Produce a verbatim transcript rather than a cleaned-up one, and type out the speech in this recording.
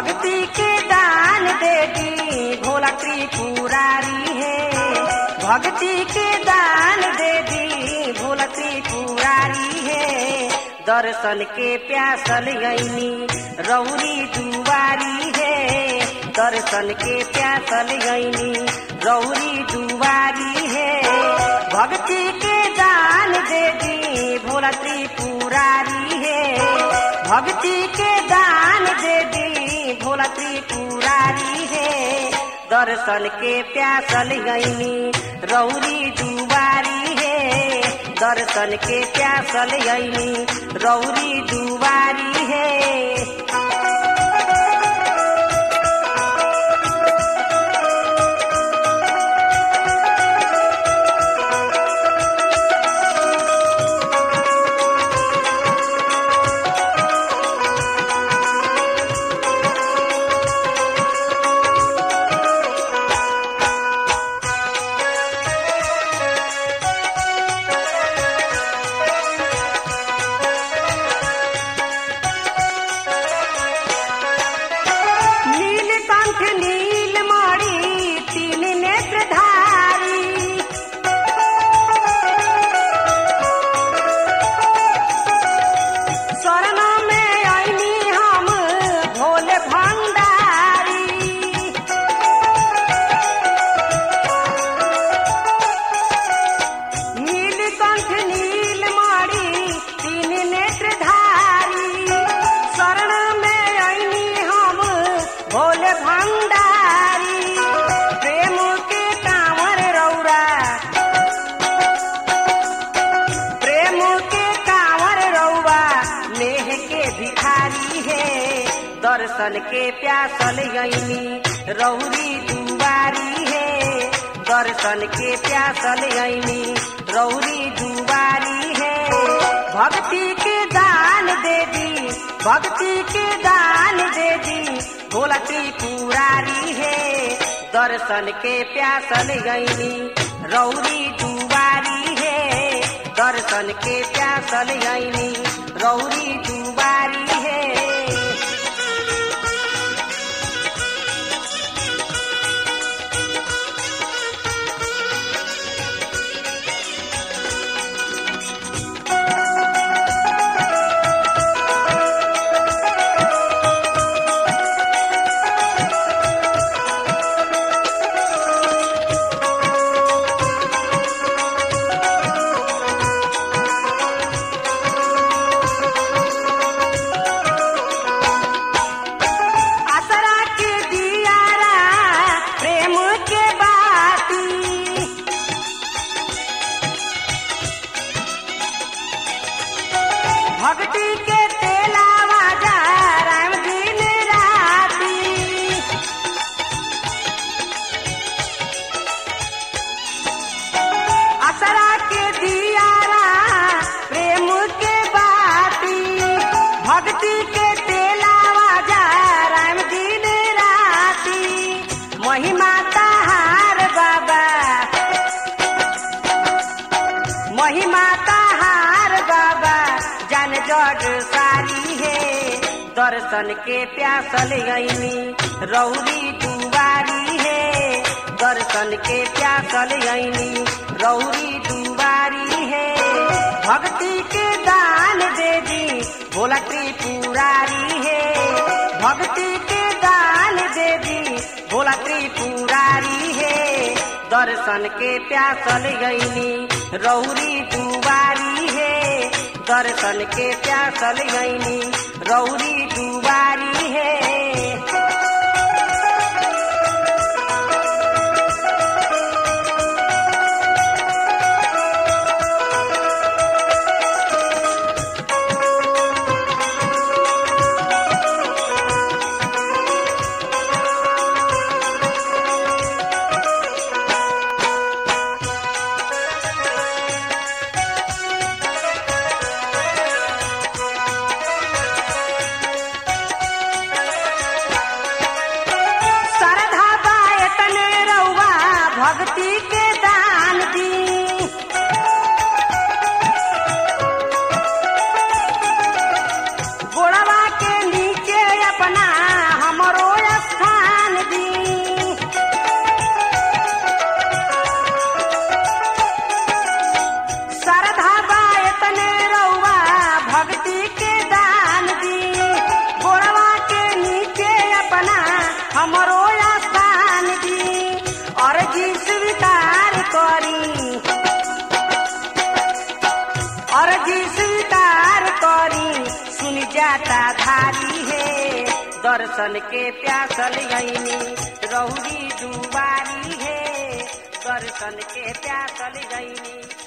भक्ति के दान दे दी भोला त्रिपुरारी है। भक्ति के दान दे दी भोला त्रिपुरारी है। दर्शन के प्यासल गईनी रौरी दुआरी है। दर्शन के प्यासल गईनी रौरी दुआरी है। भक्ति के दान दे दी भोला त्रिपुरारी है। भक्ति के दान दे दी भोला त्रिपुरारी है। दर्शन के प्यासल गईनी रौरी दुआरी है। दर्शन के प्यासल गईनी रौरी दुआरी है। दर्शन के प्यासल गईनी रौरी दुआरी है। दर्शन के प्यासल गईनी रौरी दुआरी है। भक्ति के दान दे दी भक्ति के दान दे दी भोला त्रिपुरारी है। दर्शन के प्यासल गईनी रौरी दुआरी है। दर्शन के प्यासल गईनी रौरी दुआरी है। भक्ति के तेलावा जा राम दिन राती। असरा के दियारा प्रेम के बाती। भक्ति के तेलावा जा राम दिन राती। महिमा ताहार बाबा महिमा ताहार बाबा जान जग सारी है। दर्शन के प्यासल गईनी रौरी दुआरी है। दर्शन के प्यासल गईनी रौरी दुआरी है। भक्ति के दान दे दी भोला त्रिपुरारी है। भक्ति के दान दे दी भोला त्रिपुरारी है। दर्शन के प्यासल गईनी रौरी दुआरी है। दर्शन के प्यासल गईनी रौरी दुआरी है। अर्जी स्वीकार करी अर्जी स्वीकार करी सुन जाता धारी है दर्शन के प्यासल यही रौरी दुबारी है दर्शन के प्यासल यही